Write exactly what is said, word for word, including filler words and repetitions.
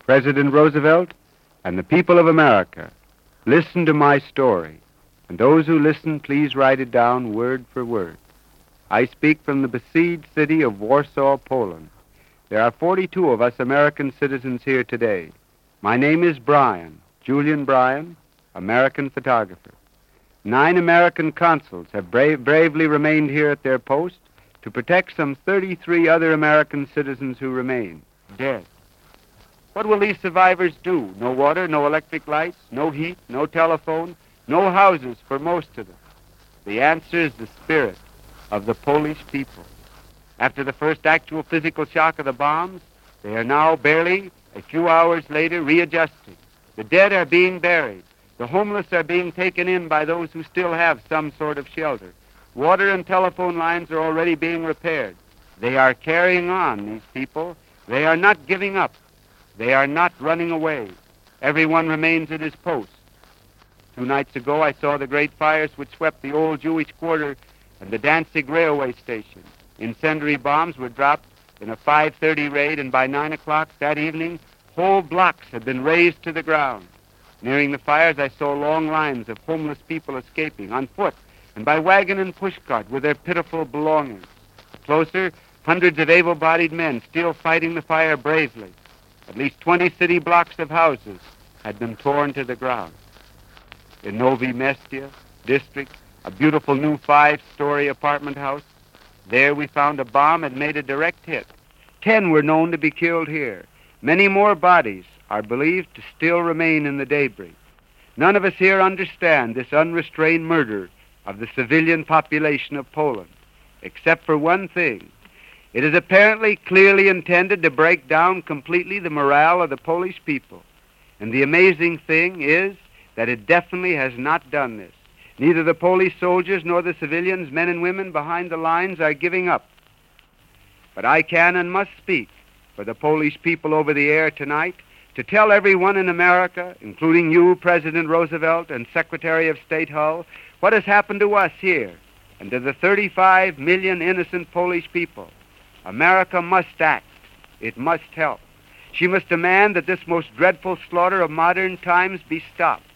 President Roosevelt and the people of America, listen to my story. And those who listen, please write it down word for word. I speak from the besieged city of Warsaw, Poland. There are forty-two of us American citizens here today. My name is Bryan, Julian Bryan, American photographer. Nine American consuls have bra- bravely remained here at their post to protect some thirty-three other American citizens who remain dead. What will these survivors do? No water, no electric lights, no heat, no telephone, no houses for most of them. The answer is the spirit of the Polish people. After the first actual physical shock of the bombs, they are now barely a few hours later readjusting. The dead are being buried. The homeless are being taken in by those who still have some sort of shelter. Water and telephone lines are already being repaired. They are carrying on, these people. They are not giving up. They are not running away. Everyone remains at his post. Two nights ago, I saw the great fires which swept the old Jewish quarter and the Danzig railway station. Incendiary bombs were dropped in a five thirty raid, and by nine o'clock that evening, whole blocks had been razed to the ground. Nearing the fires, I saw long lines of homeless people escaping on foot and by wagon and pushcart with their pitiful belongings. Closer, hundreds of able-bodied men still fighting the fire bravely. At least twenty city blocks of houses had been torn to the ground. In Novi Mestia district, a beautiful new five-story apartment house, there we found a bomb had made a direct hit. Ten were known to be killed here. Many more bodies are believed to still remain in the debris. None of us here understand this unrestrained murder of the civilian population of Poland, except for one thing. It is apparently clearly intended to break down completely the morale of the Polish people. And the amazing thing is that it definitely has not done this. Neither the Polish soldiers nor the civilians, men and women behind the lines, are giving up. But I can and must speak for the Polish people over the air tonight to tell everyone in America, including you, President Roosevelt, and Secretary of State Hull, what has happened to us here and to the thirty-five million innocent Polish people. America must act. It must help. She must demand that this most dreadful slaughter of modern times be stopped.